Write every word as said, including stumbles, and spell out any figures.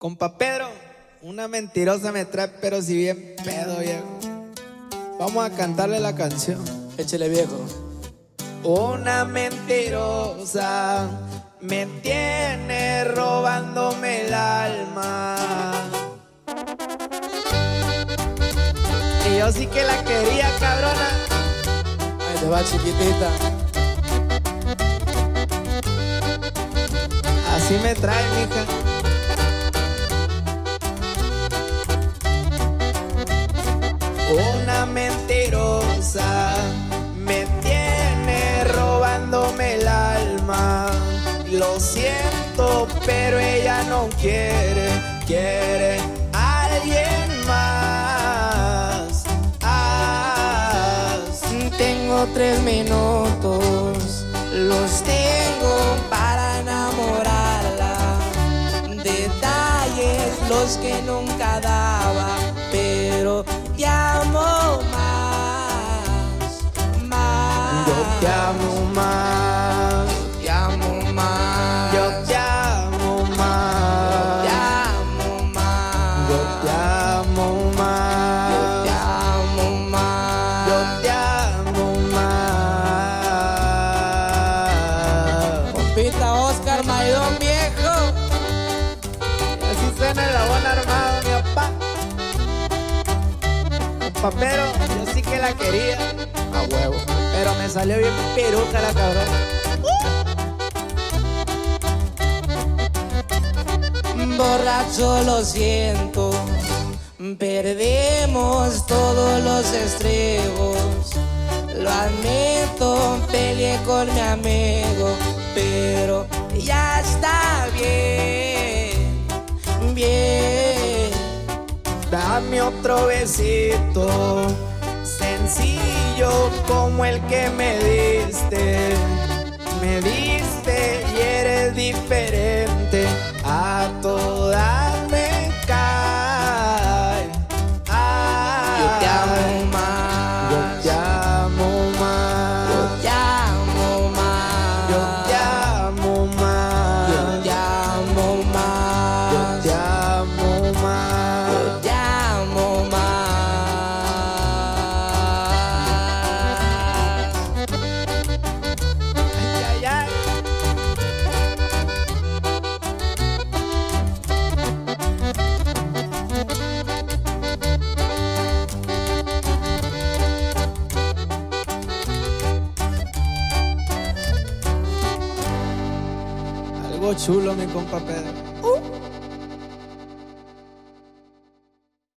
Compa Pedro, una mentirosa me trae, pero si bien pedo, viejo. Vamos a cantarle la canción. Échale, viejo. Una mentirosa me tiene robándome el alma. Y yo sí que la quería, cabrona. Ahí te va, chiquitita. Así me trae, mija. Una mentirosa me tiene robándome el alma. Lo siento, pero ella no quiere, quiere a alguien más. Ah, Tengo tres minutos, los tengo para enamorarla. Detalles los que nunca daba, pero te amo más, más. Yo te amo más, te amo más. yo te amo más, te amo más. yo te amo más, te amo más. yo te amo más. Compita Oscar Maidón, viejo. Y así suena el labón armado, mi papá. Compa Pedro, yo sí que la quería a huevo, pero me salió bien peruca la cabrona. Borracho, lo siento, perdemos todos los estribos. Lo admito, peleé con mi amigo, pero ya está bien, bien. Dame otro besito, sencillo como el que me diste. Me diste y eres diferente, a todas me cae. Ah, Yo te amo más, yo te amo más, yo te amo más, yo te amo más, yo te amo más, yo te amo más. yo te amo más. Ay, ay, ay. Algo chulo, mi compa Pedro.